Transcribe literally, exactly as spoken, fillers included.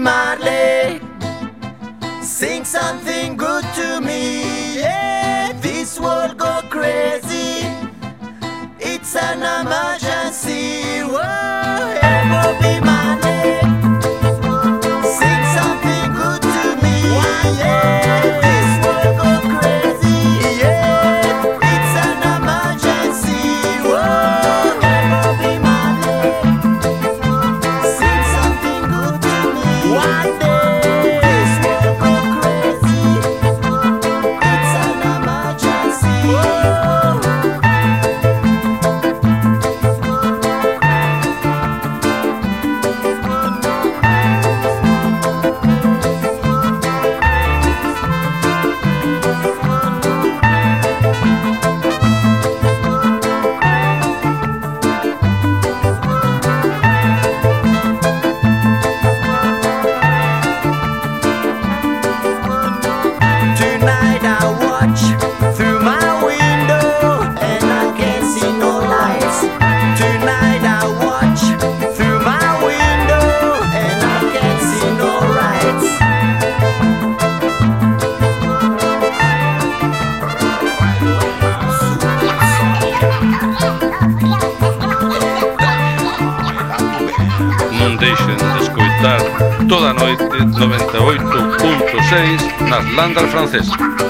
Marley, sing something good to me. Yeah, this world go crazy, it's an emergency. Whoa, hey, Bobby Marley, sing something good to me. Yeah, this world go crazy. Yeah, it's an emergency. Whoa, hey, Bobby Marley, sing something good to me. One day, this world go crazy, it's an emergency. Whoa. Tonight I watch through my window and I can't see no lights. Tonight I watch through my window and I can't see no lights. Non deixen de escoitar toda a noite noventa e oito punto seis nas landas francesas.